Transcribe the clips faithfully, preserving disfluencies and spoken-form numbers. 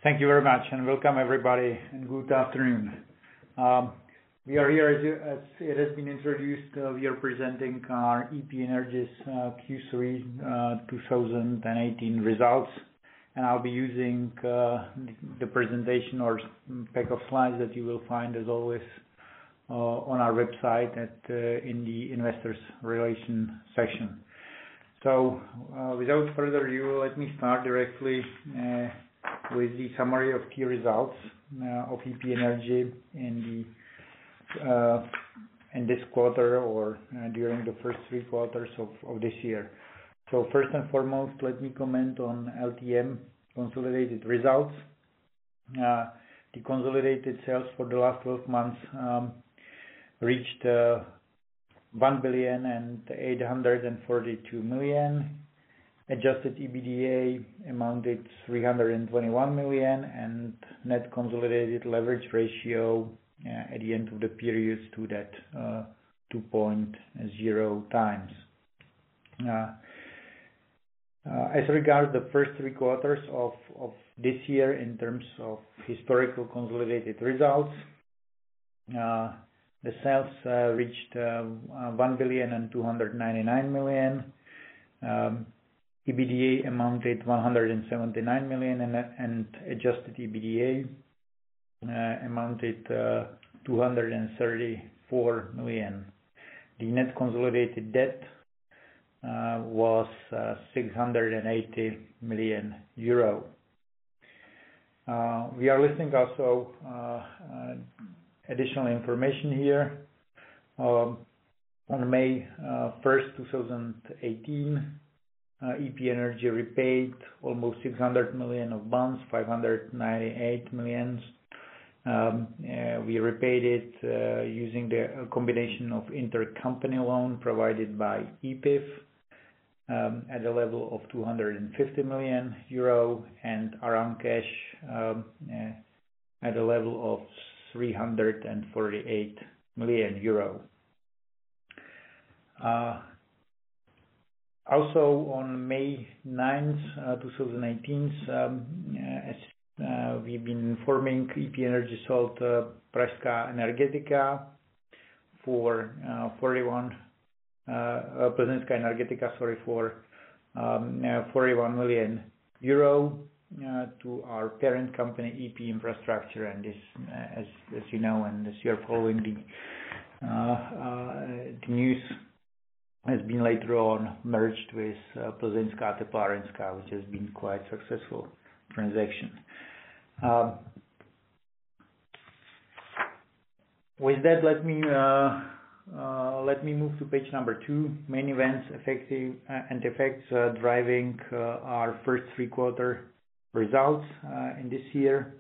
Thank you very much, and welcome everybody, and good afternoon. Um, we are here, as, you, as it has been introduced, uh, we are presenting our E P Energy's uh, Q three uh, two thousand eighteen results, and I'll be using uh, the presentation or pack of slides that you will find, as always, uh, on our website at uh, in the Investors Relations section. So, uh, without further ado, let me start directly uh, with the summary of key results uh, of E P Energy in the uh, in this quarter or uh, during the first three quarters of, of this year. So first and foremost, let me comment on L T M consolidated results. Uh, the consolidated sales for the last twelve months um, reached uh, one billion and eight hundred forty-two million. Adjusted EBITDA amounted three hundred twenty-one million, and net consolidated leverage ratio uh, at the end of the period stood at uh, two point zero times. Uh, uh, as regards the first three quarters of, of this year in terms of historical consolidated results, uh, the sales uh, reached uh, one billion and two hundred ninety-nine million. Um, EBITDA amounted one hundred seventy-nine million, and, and adjusted EBITDA uh, amounted uh, two hundred thirty-four million. The net consolidated debt uh, was uh, six hundred eighty million euro. Uh, we are listing also uh, uh, additional information here. Um, on May uh, first, two thousand eighteen, Uh, E P Energy repaid almost six hundred million of bonds, five hundred ninety-eight million. Um, uh, we repaid it uh, using the a combination of intercompany loan provided by E P I F um, at a level of two hundred fifty million euro and Aram cash um, uh, at a level of three hundred forty-eight million euro. Uh, Also, on May ninth, uh, twenty eighteen, um, as uh, we've been informing, E P Energy sold uh, Pražská Energetika for uh, forty-one, uh, Plzeňská Energetika, sorry, for um, uh, forty-one million euro uh, to our parent company, E P Infrastructure. And this, uh, as as you know, and as you're following the uh, uh, the news, has been later on merged with uh, Plzeňská Teplárenská, which has been quite successful transaction. Um, with that, let me uh, uh, let me move to page number two. Main events, effective uh, and effects uh, driving uh, our first three quarter results uh, in this year.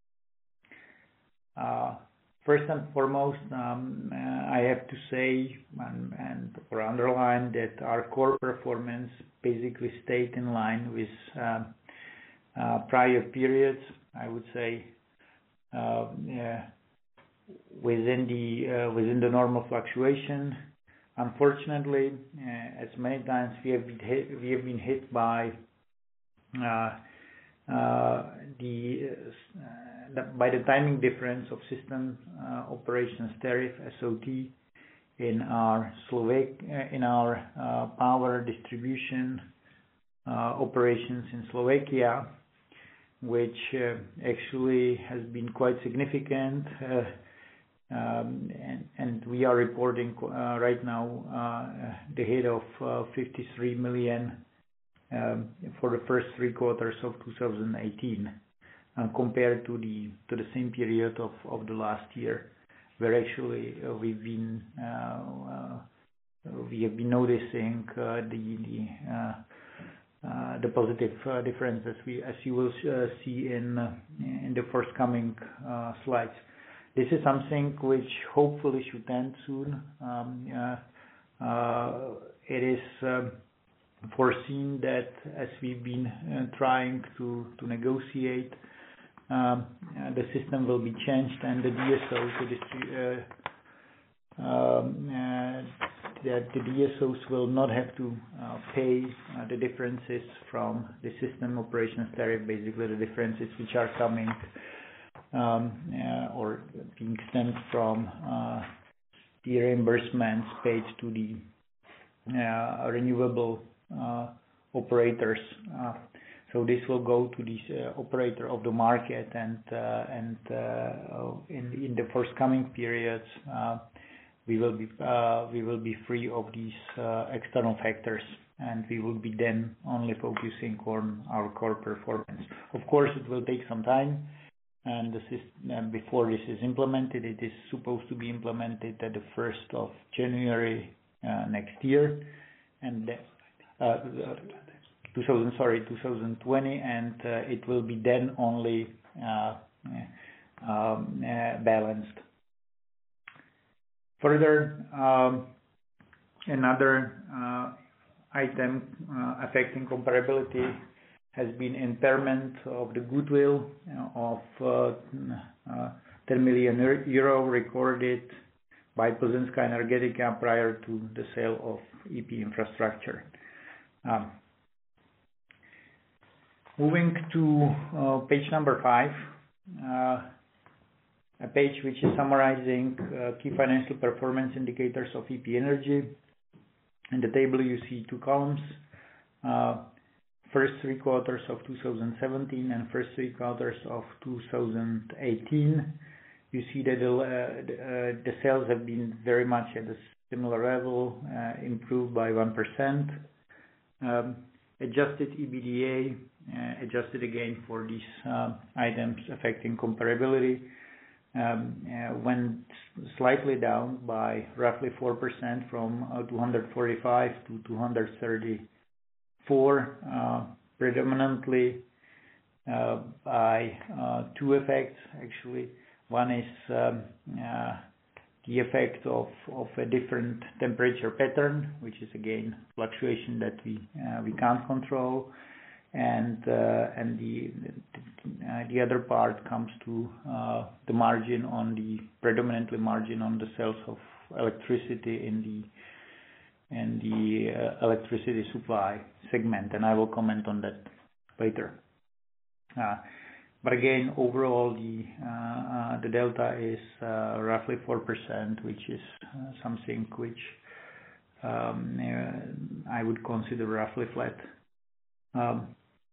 Uh, First and foremost, um, uh, I have to say and, and or underline that our core performance basically stayed in line with uh, uh, prior periods. I would say uh, uh, within the uh, within the normal fluctuation. Unfortunately, uh, as many times we have been hit, we have been hit by uh, uh, the uh, by the timing difference of system uh, operations tariff S O T in our Slovak uh, in our uh, power distribution uh, operations in Slovakia, which uh, actually has been quite significant, uh, um, and, and we are reporting uh, right now uh, the hit of uh, fifty-three million um, for the first three quarters of two thousand eighteen. Uh, compared to the to the same period of, of the last year, where actually uh, we've been uh, uh, we have been noticing uh, the the uh, uh, the positive uh, difference as we as you will uh, see in uh, in the forthcoming uh, slides. This is something which hopefully should end soon. Um, uh, uh, it is um, foreseen that as we've been uh, trying to to negotiate. Um, uh, the system will be changed, and the D S O, so the, uh, um, uh, that the D S Os will not have to uh, pay uh, the differences from the system operations tariff, basically the differences which are coming um, uh, or being stemmed from uh, the reimbursements paid to the uh, renewable uh, operators. Uh, so this will go to the uh, operator of the market, and uh, and uh, in in the forthcoming periods, uh, we will be uh, we will be free of these uh, external factors, and we will be then only focusing on our core performance. Of course, it will take some time, and the system, uh, before this is implemented, it is supposed to be implemented at the first of January uh, next year, and uh, two thousand sorry twenty twenty, and uh, it will be then only uh, um, uh, balanced. Further, um, another uh, item uh, affecting comparability has been impairment of the goodwill of uh, uh, ten million euro recorded by Plzeňská Energetika prior to the sale of E P Infrastructure. Um, moving to uh, page number five, uh, a page which is summarizing uh, key financial performance indicators of E P Energy. In the table you see two columns, uh, first three quarters of two thousand seventeen and first three quarters of two thousand eighteen. You see that the, uh, the, uh, the sales have been very much at a similar level, uh, improved by one percent. Um, adjusted E B D A, uh, adjusted again for these uh, items affecting comparability, um, uh, went slightly down by roughly four percent from uh, two hundred forty-five to two hundred thirty-four, uh, predominantly uh, by uh, two effects actually. One is um, uh, the effect of, of a different temperature pattern, which is again fluctuation that we uh, we can't control, and uh, and the uh, the other part comes to uh, the margin on the predominantly margin on the sales of electricity in the in the uh, electricity supply segment, and I will comment on that later. Uh, But again, overall, the uh, uh, the delta is uh, roughly four percent, which is uh, something which um, uh, I would consider roughly flat. Um,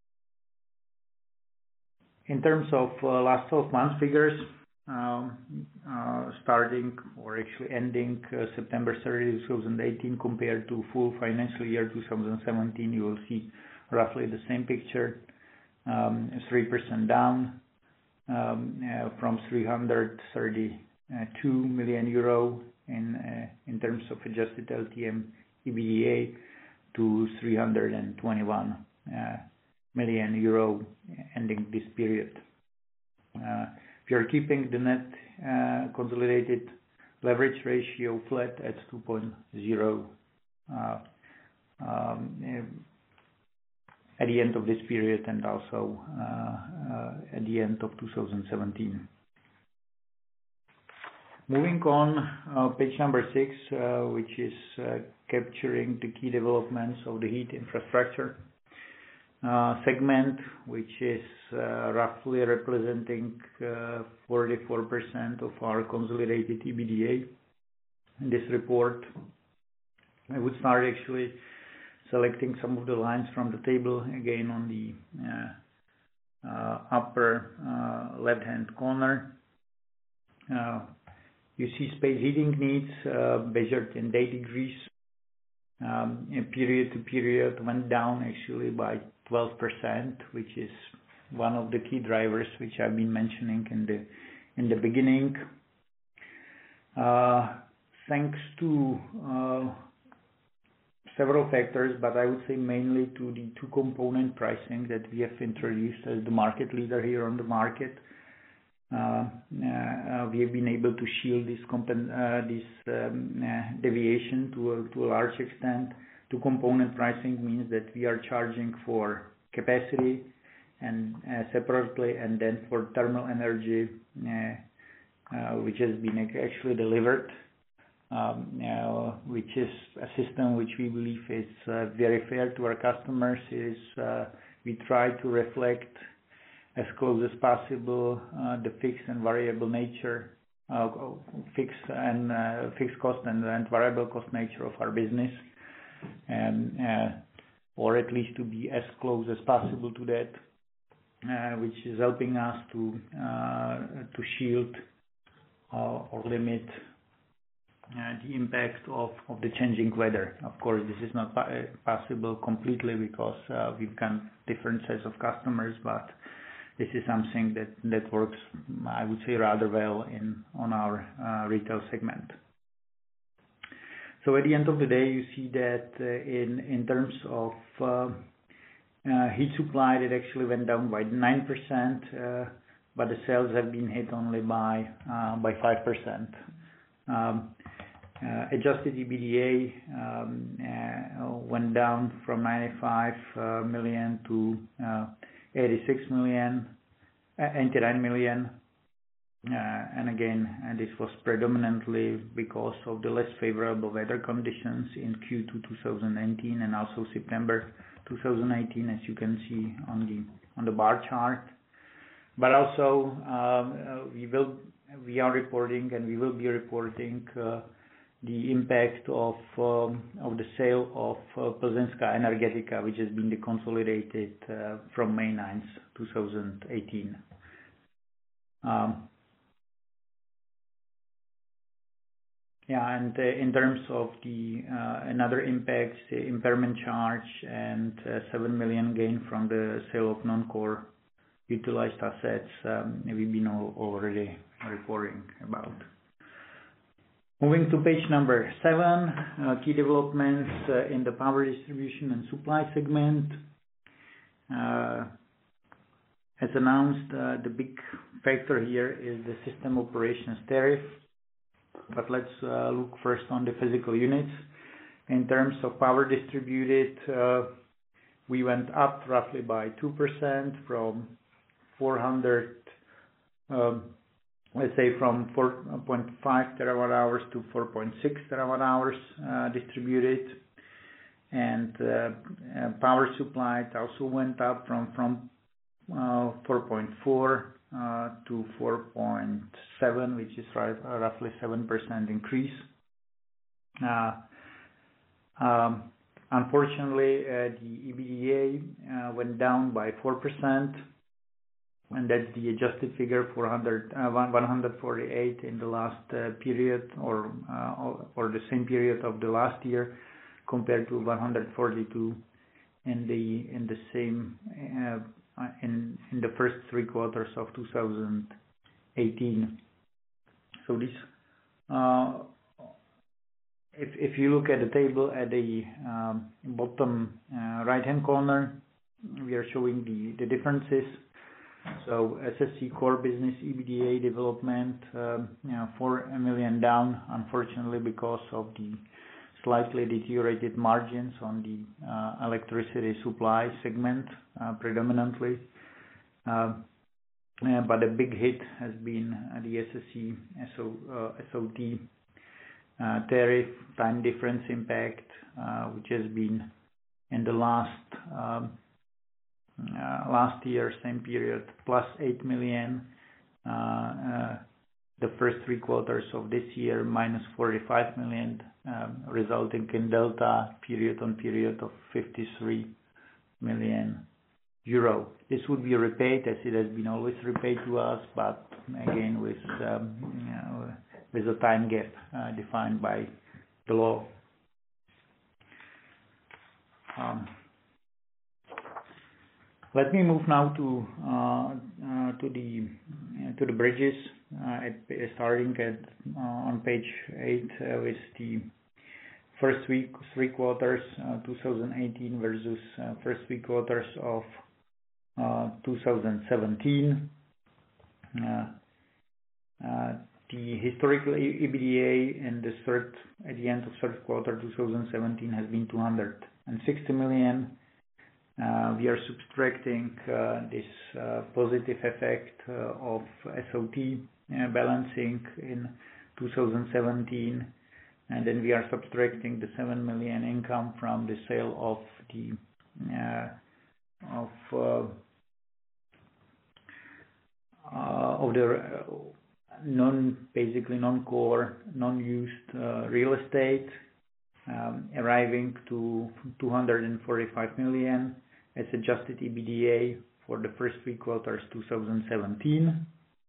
in terms of uh, last twelve months figures, um, uh, starting or actually ending uh, September thirtieth, twenty eighteen, compared to full financial year two thousand seventeen, you will see roughly the same picture. Um, three percent down um, uh, from three hundred thirty-two million euro in uh, in terms of adjusted L T M E B D A to three hundred twenty-one uh, million euro ending this period. Uh, we are keeping the net uh, consolidated leverage ratio flat at two point zero. Uh, um, at the end of this period, and also uh, uh, at the end of two thousand seventeen. Moving on, uh, page number six, uh, which is uh, capturing the key developments of the heat infrastructure uh, segment, which is uh, roughly representing uh, forty-four percent of our consolidated E B D A. In this report, I would start actually selecting some of the lines from the table again on the uh, uh, upper uh, left-hand corner. Uh, you see space heating needs uh, measured in day degrees. Um, in period to period went down actually by twelve percent, which is one of the key drivers which I've been mentioning in the in the beginning. Uh, thanks to uh, several factors, but I would say mainly to the two component pricing that we have introduced as the market leader here on the market. Uh, uh, we have been able to shield this, uh, this um, uh, deviation to a, to a large extent. Two component pricing means that we are charging for capacity and uh, separately, and then for thermal energy, uh, uh, which has been actually delivered. um, uh, which is a system which we believe is uh, very fair to our customers. Is uh, we try to reflect as close as possible uh, the fixed and variable nature, uh, fixed and uh, fixed cost and, and variable cost nature of our business, and uh, or at least to be as close as possible to that, uh, which is helping us to uh, to shield uh, or limit uh, the impact of, of the changing weather. Of course, this is not pa- possible completely because uh, we've got different sets of customers, but this is something that, that works, I would say, rather well in on our uh, retail segment. So at the end of the day, you see that uh, in in terms of uh, uh, heat supply, it actually went down by nine percent, uh, but the sales have been hit only by uh, by five percent. Um, uh, adjusted EBITDA um, uh, went down from ninety-five uh, million to uh, eighty-six million, uh, eighty-nine million. Uh, and again, and this was predominantly because of the less favorable weather conditions in Q two twenty nineteen and also September twenty eighteen, as you can see on the on the bar chart. But also, um, uh, we will we are reporting and we will be reporting uh, the impact of um, of the sale of uh, Plzeňská Energetika, which has been deconsolidated uh, from May ninth, twenty eighteen. Um, Yeah, and uh, in terms of the uh, another impacts, the impairment charge and uh, seven million gain from the sale of non-core utilized assets, um, we've been all already reporting about. Moving to page number seven, uh, key developments uh, in the power distribution and supply segment. Uh, as announced, uh, the big factor here is the system operations tariff. But let's uh, look first on the physical units. In terms of power distributed, uh, we went up roughly by two percent from four hundred, um, let's say from four point five terawatt hours to four point six terawatt hours uh, distributed. And uh, uh, power supplied also went up from, from uh, four point four Uh, to four point seven, which is right, uh, roughly seven percent increase. Uh, um, unfortunately, uh, the EBITDA uh, went down by four percent, and that's the adjusted figure, four hundred, uh, one hundred forty-eight in the last uh, period, or uh, or the same period of the last year, compared to one hundred forty-two in the in the same uh, in in the first three quarters of two thousand eighteen. So this, uh, if if you look at the table at the um, bottom uh, right-hand corner, we are showing the the differences. So S S C core business EBITDA development, um, you know, four million down, unfortunately, because of the slightly deteriorated margins on the uh, electricity supply segment, uh, predominantly. Uh, uh, but a big hit has been uh, the S S C S O T uh, tariff time difference impact, uh, which has been in the last um, uh, last year, same period, plus eight million. Uh, uh, the first three quarters of this year, minus forty-five million, um, resulting in delta period on period of fifty-three million euro. This would be repaid as it has been always repaid to us, but again with um, you know, with a time gap uh, defined by the law. Um, Let me move now to uh, uh, to the uh, to the bridges, uh, at, starting at uh, on page eight uh, with the first three three quarters uh, twenty eighteen versus uh, first three quarters of uh, two thousand seventeen. Uh, uh, the historical EBITDA in the third at the end of third quarter twenty seventeen has been two hundred sixty million. Uh, we are subtracting uh, this uh, positive effect uh, of S O T uh, balancing in two thousand seventeen, and then we are subtracting the seven million income from the sale of the uh, of uh, uh, of the uh, non basically non-core, non-used uh, real estate, um, arriving to two hundred forty-five million as adjusted E B D A for the first three quarters two thousand seventeen.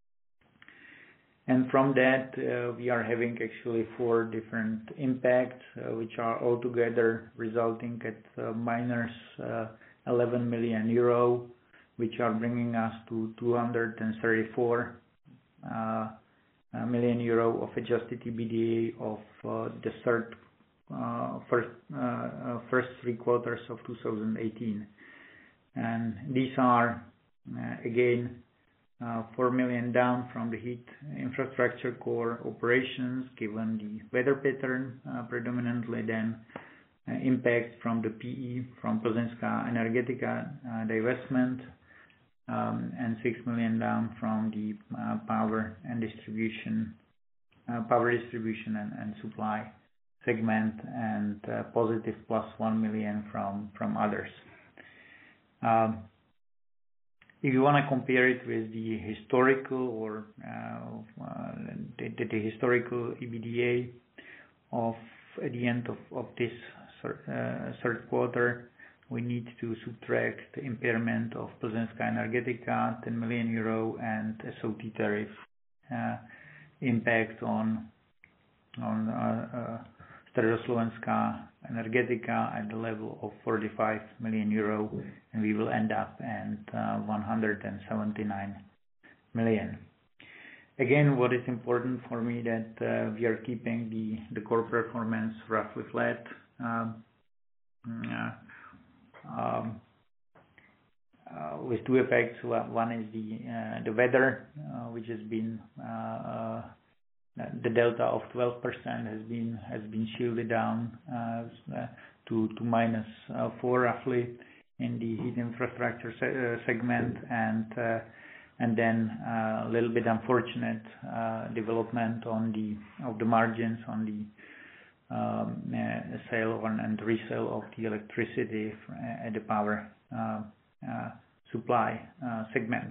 And from that, uh, we are having actually four different impacts, uh, which are altogether resulting at uh, minus uh, eleven million euro, which are bringing us to two hundred thirty-four uh, million euro of adjusted E B D A of uh, the third, uh, first, uh, uh, first three quarters of two thousand eighteen. And these are, uh, again, uh, four million down from the heat infrastructure core operations, given the weather pattern, uh, predominantly then uh, impact from the P E, from Plzeňská Energetika uh, divestment, um, and six million down from the uh, power and distribution, uh, power distribution and, and supply segment, and uh, positive plus one million from, from others. Um, if you want to compare it with the historical or uh, uh, the, the, the historical E B D A of at the end of, of this uh, third quarter, we need to subtract the impairment of Plzeňská Energetika, ten million euro, and S O T tariff uh, impact on on uh, uh, Středoslovenská Energetika at the level of forty-five million euro, and we will end up at uh, one hundred seventy-nine million. Again, what is important for me that uh, we are keeping the, the core performance roughly flat. Um, uh, um, uh, with two effects. One is the uh, the weather, uh, which has been uh, uh, the delta of twelve percent has been has been shielded down uh, to to minus uh, four roughly in the heat infrastructure se uh, segment, and uh, and then uh, a little bit unfortunate uh, development on the of the margins on the um, uh, sale on, and resale of the electricity at the power uh, uh, supply uh, segment.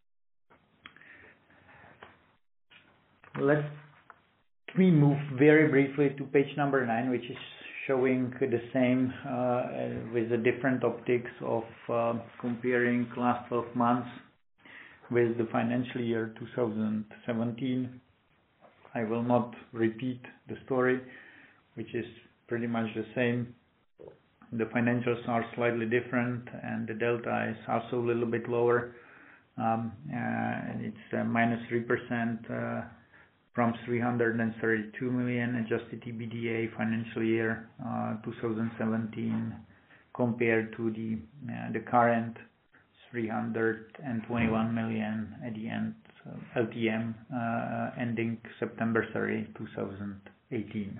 Let's Let me move very briefly to page number nine, which is showing the same uh, with the different optics of uh, comparing last twelve months with the financial year two thousand seventeen. I will not repeat the story, which is pretty much the same. The financials are slightly different, and the delta is also a little bit lower. Um, uh, and it's uh, minus three percent. Uh, from three hundred thirty-two million adjusted E B D A financial year uh, two thousand seventeen compared to the uh, the current three hundred twenty-one million at the end uh, L T M uh, ending September thirtieth two thousand eighteen.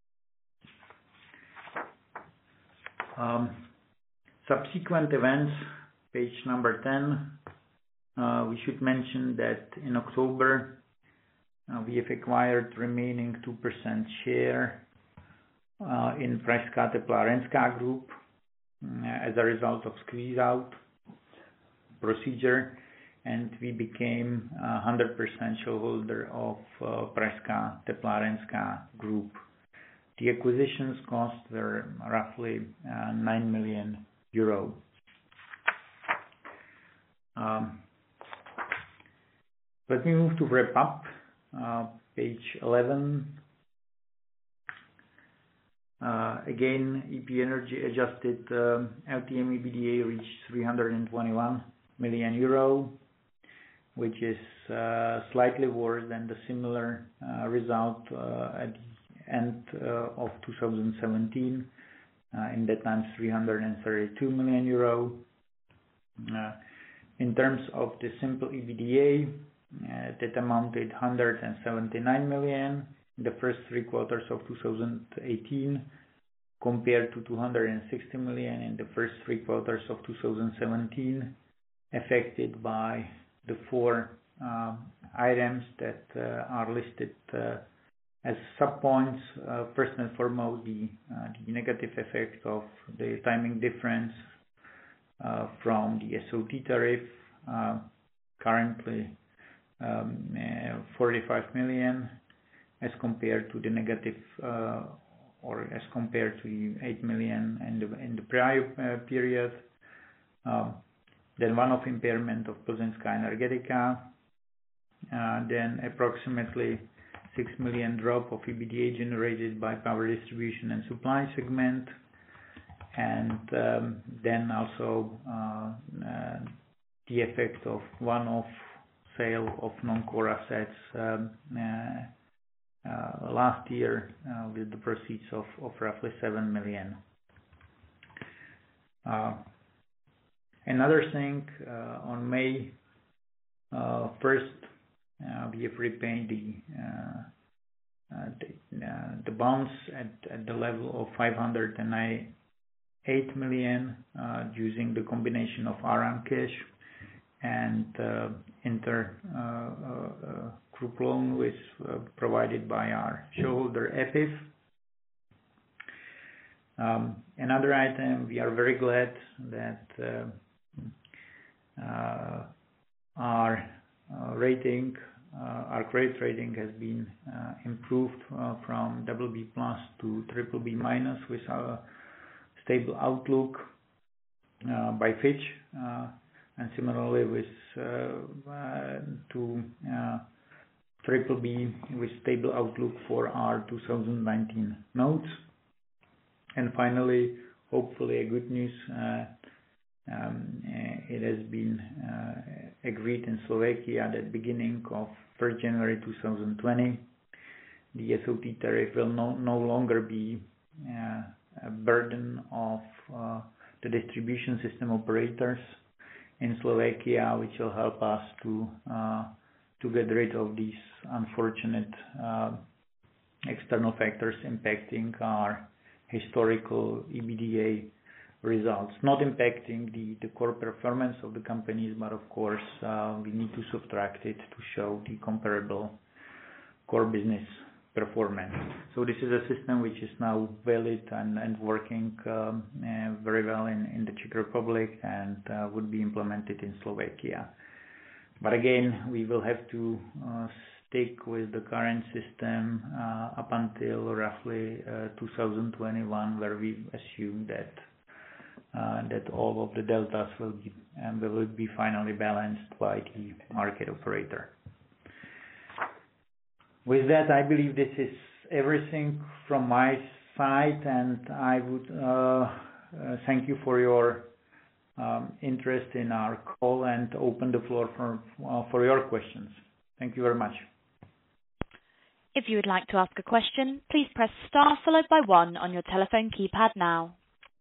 Um, subsequent events, page number ten. Uh, we should mention that in October Uh, we have acquired remaining two percent share uh, in Pražská Teplárenská Group uh, as a result of squeeze-out procedure, and we became a one hundred percent shareholder of uh, Pražská Teplárenská Group. The acquisitions cost were roughly uh, nine million euro. Um, let me move to wrap up. Uh, page eleven. Uh, again, E P Energy adjusted um, L T M E B D A reached three hundred twenty-one million euro, which is uh, slightly worse than the similar uh, result uh, at the end uh, of two thousand seventeen. Uh, in that time, three hundred thirty-two million euro. Uh, in terms of the simple E B D A, Uh, that amounted one hundred seventy-nine million in the first three quarters of two thousand eighteen, compared to two hundred sixty million in the first three quarters of two thousand seventeen, affected by the four um, items that uh, are listed uh, As sub-points, uh, first and foremost, the, uh, the negative effect of the timing difference uh, from the S O T tariff, uh, currently um, uh, forty-five million, as compared to the negative, uh, or as compared to the eight million in the, in the prior uh, period. Um, then one-off impairment of Plzeňská Energetika, uh, then approximately six million drop of E B D A generated by power distribution and supply segment, and um, then also uh, uh, the effect of one-off sale of non-core assets um, uh, uh, last year uh, with the proceeds of, of roughly seven million. Uh, another thing, uh, on May uh, first, uh, we have repaid the uh, uh, the, uh, the bonds at, at the level of five hundred ninety-eight million uh, using the combination of Aram cash and uh, inter uh, uh, group loan, which uh, provided by our shareholder E P I F. Um, another item, we are very glad that uh, uh, our uh, rating, uh, our credit rating has been uh, improved uh, from double B plus to triple B minus with a stable outlook uh, by Fitch, uh, and similarly with uh, uh, to uh, triple B with stable outlook for our two thousand nineteen notes. And finally, hopefully a good news, uh, um, it has been uh, agreed in Slovakia that beginning of first January two thousand twenty, the S O T tariff will no, no longer be uh, a burden of uh, the distribution system operators in Slovakia, which will help us to uh, to get rid of these unfortunate uh, external factors impacting our historical E B D A results, not impacting the, the core performance of the companies, but of course uh, we need to subtract it to show the comparable core business performance. So this is a system which is now valid and, and working um, uh, very well in, in the Czech Republic and uh, would be implemented in Slovakia. But again, we will have to uh, stick with the current system uh, up until roughly uh, two thousand twenty-one, where we assume that uh, that all of the deltas will be um, will be finally balanced by the market operator. With that, I believe this is everything from my side, and I would uh, uh, thank you for your um, interest in our call and open the floor for uh, for your questions. Thank you very much. If you would like to ask a question, please press star followed by one on your telephone keypad now.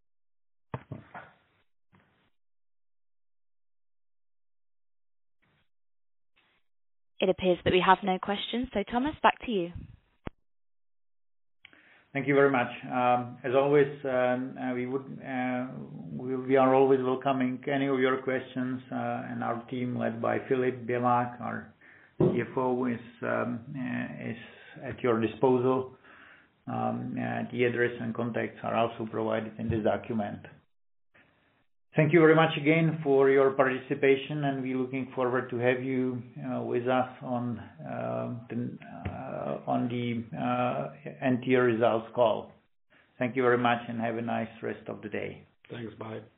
It appears that we have no questions, so Thomas, back to you. Thank you very much. Um, as always, um, uh, we would uh, we, we are always welcoming any of your questions, uh, and our team led by Filip Bielak, our C F O, is um, uh, is at your disposal. Um, uh, the address and contacts are also provided in this document. Thank you very much again for your participation, and we're looking forward to have you uh, with us on uh, the, uh, on the uh, N T R results call. Thank you very much, and have a nice rest of the day. Thanks. Bye.